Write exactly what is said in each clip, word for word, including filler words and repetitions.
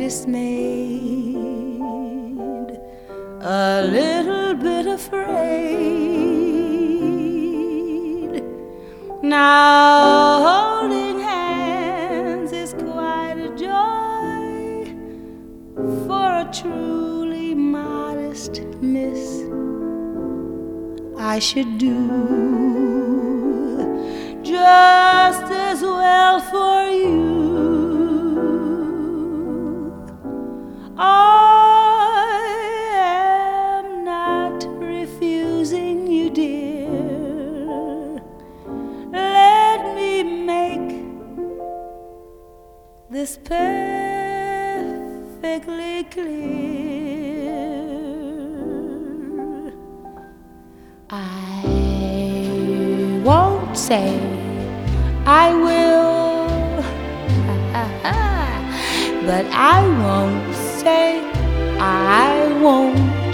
dismayed, a little bit afraid. Now holding hands is quite a joy for a truly modest miss. I should do just as well for you. I am not refusing you, dear. Let me make this perfectly clear. I won't say I will, but I won't say I won't.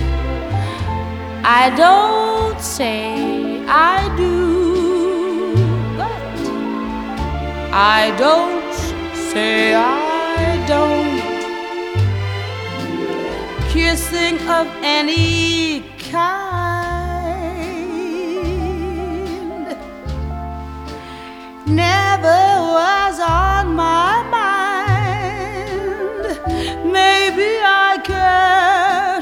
I don't say I do, but I don't say I don't. Kissing of any kind never was on my mind. Maybe I can't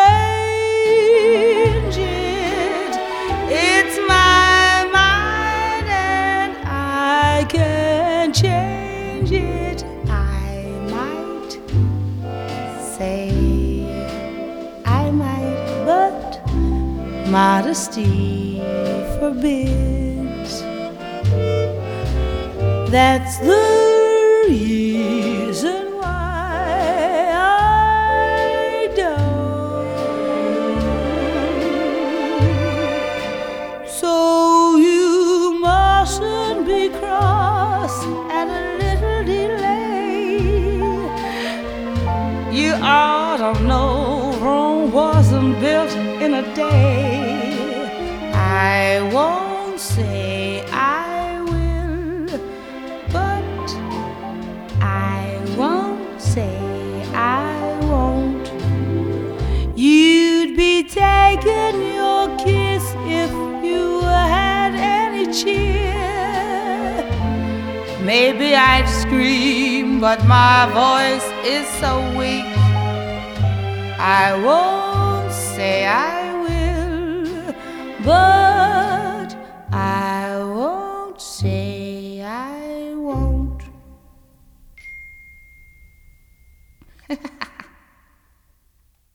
arrange it. It's my mind and I can't change it. I might say I might, but modesty forbids. That's the reason why I don't. So you mustn't be cross at a little delay. You ought to know Rome wasn't built in a day. I won't say I will, but I won't say I won't. You'd be taking your kiss if you had any cheer. Maybe I'd scream, but my voice is so weak. I won't say I will, but